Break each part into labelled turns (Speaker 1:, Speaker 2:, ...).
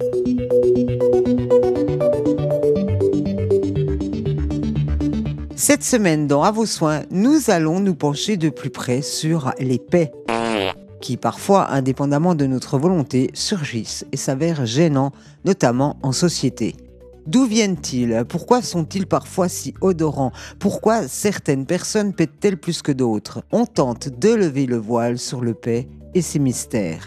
Speaker 1: Cette semaine, dans À vos soins, nous allons nous pencher de plus près sur les paix, qui parfois, indépendamment de notre volonté, surgissent et s'avèrent gênants, notamment en société. D'où viennent-ils? Pourquoi sont-ils parfois si odorants? Pourquoi certaines personnes pètent-elles plus que d'autres? On tente de lever le voile sur le paix et ses mystères.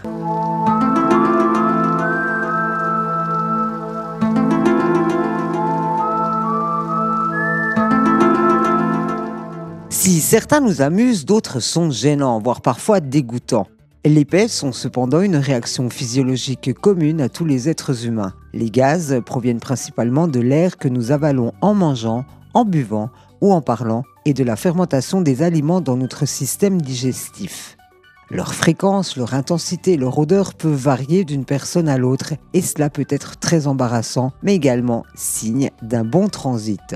Speaker 1: Si certains nous amusent, d'autres sont gênants, voire parfois dégoûtants. Les paix sont cependant une réaction physiologique commune à tous les êtres humains. Les gaz proviennent principalement de l'air que nous avalons en mangeant, en buvant ou en parlant et de la fermentation des aliments dans notre système digestif. Leur fréquence, leur intensité, leur odeur peuvent varier d'une personne à l'autre et cela peut être très embarrassant, mais également signe d'un bon transit.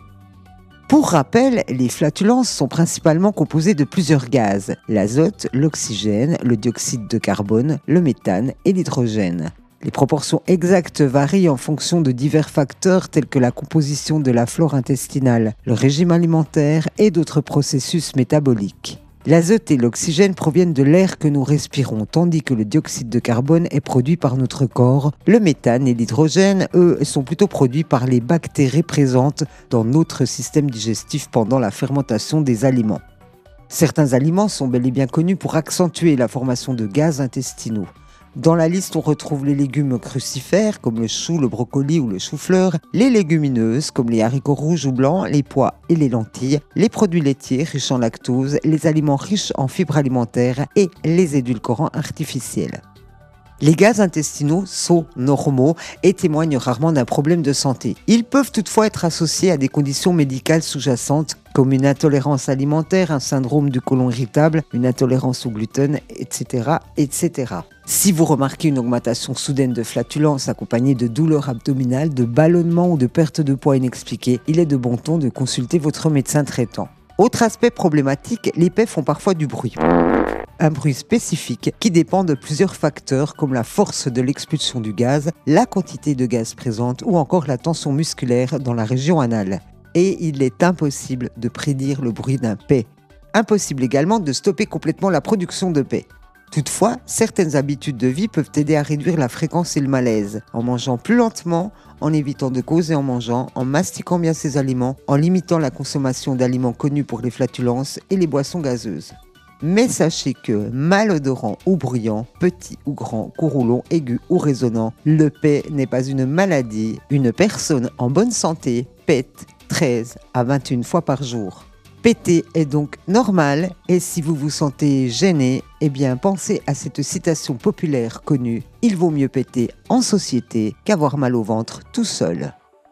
Speaker 1: Pour rappel, les flatulences sont principalement composées de plusieurs gaz, l'azote, l'oxygène, le dioxyde de carbone, le méthane et l'hydrogène. Les proportions exactes varient en fonction de divers facteurs tels que la composition de la flore intestinale, le régime alimentaire et d'autres processus métaboliques. L'azote et l'oxygène proviennent de l'air que nous respirons, tandis que le dioxyde de carbone est produit par notre corps. Le méthane et l'hydrogène, eux, sont plutôt produits par les bactéries présentes dans notre système digestif pendant la fermentation des aliments. Certains aliments sont bel et bien connus pour accentuer la formation de gaz intestinaux. Dans la liste, on retrouve les légumes crucifères comme le chou, le brocoli ou le chou-fleur, les légumineuses comme les haricots rouges ou blancs, les pois et les lentilles, les produits laitiers riches en lactose, les aliments riches en fibres alimentaires et les édulcorants artificiels. Les gaz intestinaux sont normaux et témoignent rarement d'un problème de santé. Ils peuvent toutefois être associés à des conditions médicales sous-jacentes comme une intolérance alimentaire, un syndrome du côlon irritable, une intolérance au gluten, etc., etc. Si vous remarquez une augmentation soudaine de flatulence accompagnée de douleurs abdominales, de ballonnements ou de perte de poids inexpliquée, il est de bon ton de consulter votre médecin traitant. Autre aspect problématique, les paix font parfois du bruit. Un bruit spécifique qui dépend de plusieurs facteurs comme la force de l'expulsion du gaz, la quantité de gaz présente ou encore la tension musculaire dans la région anale. Et il est impossible de prédire le bruit d'un paix. Impossible également de stopper complètement la production de paix. Toutefois, certaines habitudes de vie peuvent aider à réduire la fréquence et le malaise, en mangeant plus lentement, en évitant de causer en mangeant, en mastiquant bien ses aliments, en limitant la consommation d'aliments connus pour les flatulences et les boissons gazeuses. Mais sachez que, malodorant ou bruyant, petit ou grand, court ou long, aigu ou résonnant, le paix n'est pas une maladie. Une personne en bonne santé pète 13 à 21 fois par jour. Péter est donc normal et si vous vous sentez gêné, eh bien pensez à cette citation populaire connue « Il vaut mieux péter en société qu'avoir mal au ventre tout seul ».